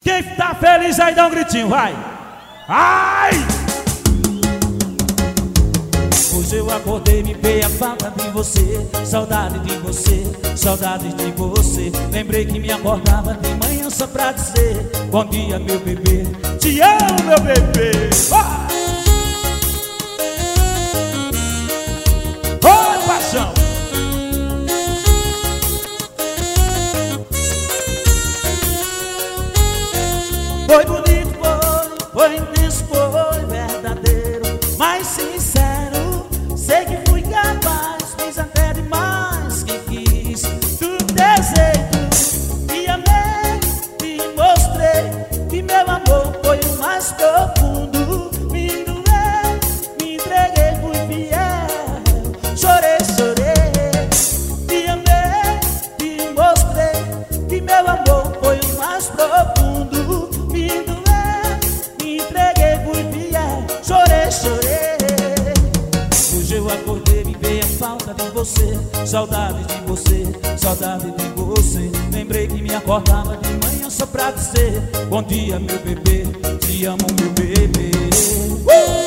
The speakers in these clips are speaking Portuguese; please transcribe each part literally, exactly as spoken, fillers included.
Quem tá feliz aí dá um gritinho, vai! Ai! Hoje eu acordei, me veio a falta de você, saudade de você, saudade de você. Lembrei que me acordava de manhã só pra dizer: bom dia, meu bebê, te amo, meu bebê. Ah! Oi, paixão! Foi bonito, foi, foi intenso, foi verdadeiro, mas sincero. Sei que fui capaz, fiz até demais que quis. Do teu jeito, te amei, te mostrei que meu amor foi o mais profundo. Me doei, me entreguei, fui fiel. Chorei, chorei, te amei, te mostrei que meu amor foi o mais profundo. Me doei, me entreguei, fui fiel. Chorei, chorei. Hoje eu acordei, me veio a falta de você, saudade de você, saudade de você. Lembrei que me acordava de manhã só pra dizer: bom dia, meu bebê, te amo, meu bebê. uh!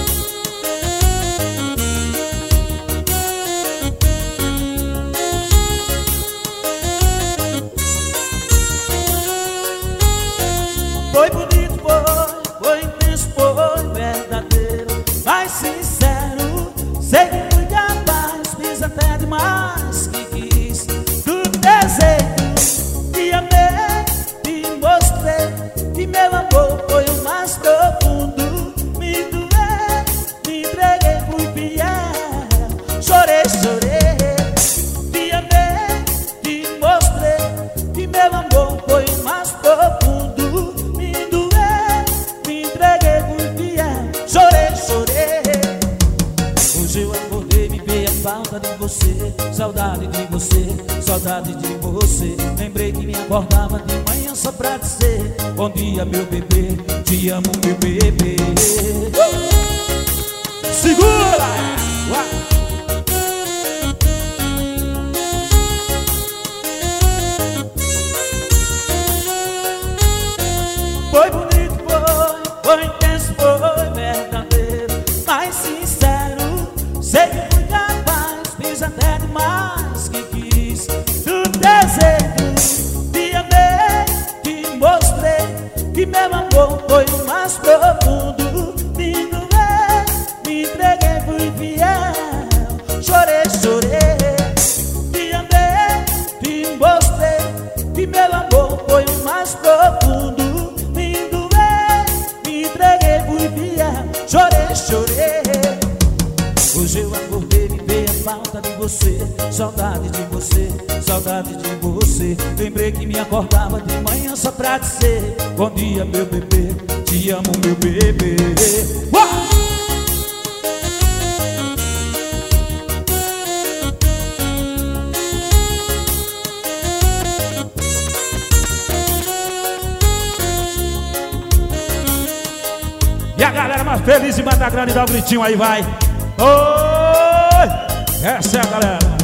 Foi bonito, foi, foi intenso, foi verdadeiro, mas sincero. Sei que fui capaz, fiz até demais que quis. Do teu jeito, te amei, te mostrei que meu amor foi o mais profundo. Me doei, me entreguei, fui fiel. Chorei, chorei, te amei, te mostrei que meu amor foi o mais profundo. Chorei, chorei. Hoje eu acordei, me veio a falta de você, saudade de você, saudade de você. Lembrei que me acordava de manhã só pra dizer: bom dia, meu bebê, te amo, meu bebê. uh! Segura! Uau! Foi bonito, foi, foi intenso, foi verdadeiro, mas sincero. Sei que fui capaz, fiz até demais que quis. Do teu jeito, te amei, te mostrei que meu amor foi o mais profundo. Me doei, me entreguei, fui fiel. Chorei, chorei, te amei, te mostrei que meu amor foi o mais profundo. Chorei, chorei. Hoje eu acordei, me veio a falta de você, saudade de você, saudade de você. Lembrei que me acordava de manhã só pra dizer: bom dia, meu bebê, te amo, meu bebê. Uau! E a galera mais feliz e Mata Grande dá um gritinho aí, vai. Oi! Essa é a galera.